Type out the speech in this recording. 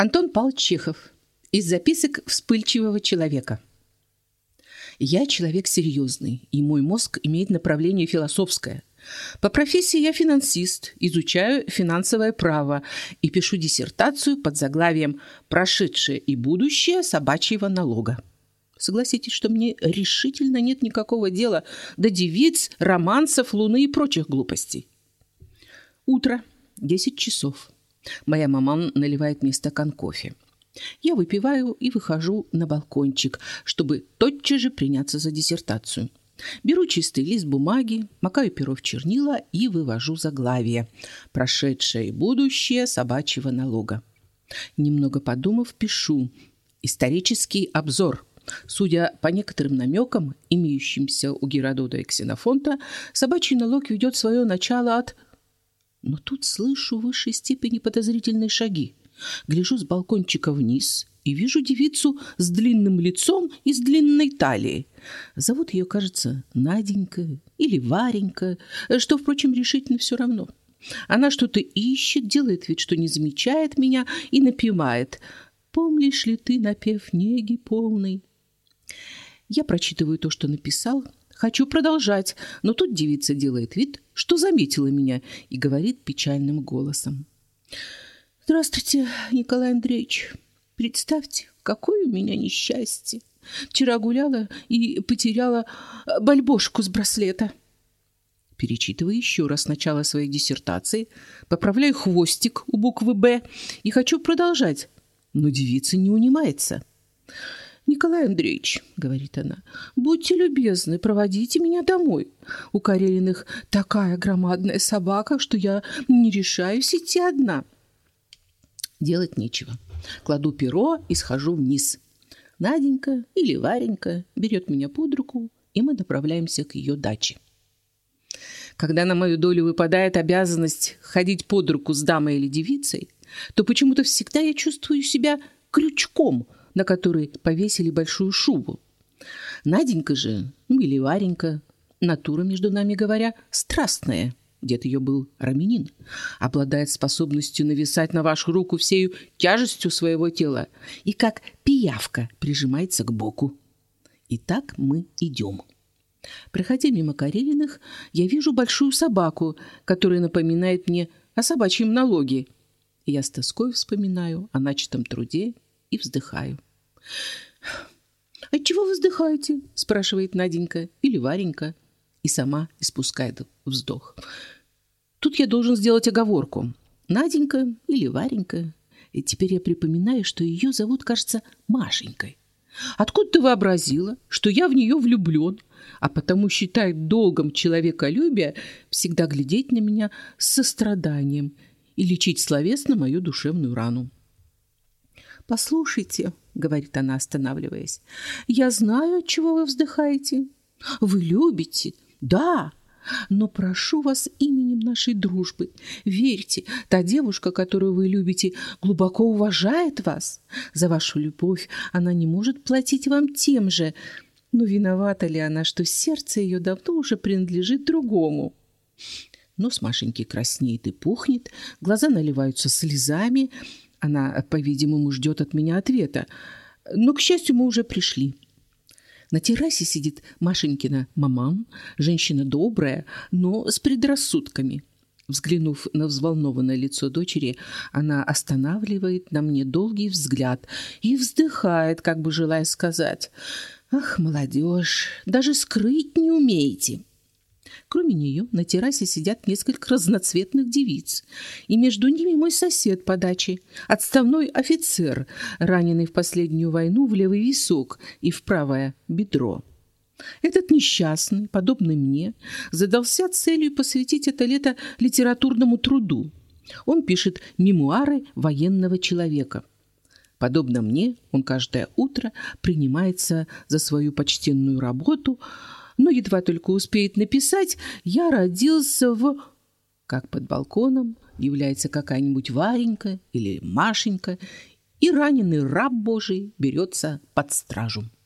Антон Павлович Чехов. Из записок вспыльчивого человека. Я человек серьезный, и мой мозг имеет направление философское. По профессии я финансист, изучаю финансовое право и пишу диссертацию под заглавием «Прошедшее и будущее собачьего налога». Согласитесь, что мне решительно нет никакого дела до девиц, романсов, луны и прочих глупостей. Утро, 10 часов. Моя мама наливает мне стакан кофе. Я выпиваю и выхожу на балкончик, чтобы тотчас же приняться за диссертацию. Беру чистый лист бумаги, макаю перо в чернила и вывожу заглавие «Прошедшее и будущее собачьего налога». Немного подумав, пишу «Исторический обзор». Судя по некоторым намекам, имеющимся у Геродота и Ксенофонта, собачий налог ведет свое начало от... Но тут слышу в высшей степени подозрительные шаги. Гляжу с балкончика вниз и вижу девицу с длинным лицом и с длинной талией. Зовут ее, кажется, Наденька или Варенька, что, впрочем, решительно все равно. Она что-то ищет, делает вид, что не замечает меня, и напевает: «Помнишь ли ты напев неги полный?» Я прочитываю то, что написал. Хочу продолжать, но тут девица делает вид, что заметила меня, и говорит печальным голосом: «Здравствуйте, Николай Андреевич. Представьте, какое у меня несчастье. Вчера гуляла и потеряла бальбошку с браслета». Перечитываю еще раз начало своей диссертации, поправляю хвостик у буквы «Б» и хочу продолжать, но девица не унимается. «Николай Андреевич, — говорит она, — будьте любезны, проводите меня домой. У Карелиных такая громадная собака, что я не решаюсь идти одна». Делать нечего. Кладу перо и схожу вниз. Наденька или Варенька берет меня под руку, и мы направляемся к ее даче. Когда на мою долю выпадает обязанность ходить под руку с дамой или девицей, то почему-то всегда я чувствую себя крючком, на который повесили большую шубу. Наденька же, или Варенька, натура, между нами говоря, страстная. Дед ее был армянин, обладает способностью нависать на вашу руку всею тяжестью своего тела и как пиявка прижимается к боку. И так мы идем. Проходя мимо Карелиных, я вижу большую собаку, которая напоминает мне о собачьем налоге. И я с тоской вспоминаю о начатом труде и вздыхаю. «Отчего вы вздыхаете?» — спрашивает Наденька или Варенька, и сама испускает вздох. Тут я должен сделать оговорку. Наденька или Варенька. И теперь я припоминаю, что ее зовут, кажется, Машенькой. Откуда ты вообразила, что я в нее влюблен, а потому считает долгом человеколюбия всегда глядеть на меня с состраданием и лечить словесно мою душевную рану? «Послушайте, — говорит она, останавливаясь, — я знаю, от чего вы вздыхаете. Вы любите, да, но прошу вас именем нашей дружбы. Верьте, та девушка, которую вы любите, глубоко уважает вас. За вашу любовь она не может платить вам тем же. Но виновата ли она, что сердце ее давно уже принадлежит другому?» Нос Машеньки краснеет и пухнет, глаза наливаются слезами. Она, по-видимому, ждет от меня ответа. Но, к счастью, мы уже пришли. На террасе сидит Машенькина маман, женщина добрая, но с предрассудками. Взглянув на взволнованное лицо дочери, она останавливает на мне долгий взгляд и вздыхает, как бы желая сказать: «Ах, молодежь, даже скрыть не умеете». Кроме нее на террасе сидят несколько разноцветных девиц, и между ними мой сосед по даче, отставной офицер, раненый в последнюю войну в левый висок и в правое бедро. Этот несчастный, подобный мне, задался целью посвятить это лето литературному труду. Он пишет мемуары военного человека. Подобно мне, он каждое утро принимается за свою почтенную работу, но едва только успеет написать: «Я родился в...» Как под балконом является какая-нибудь Варенька или Машенька, и раненый раб Божий берется под стражу.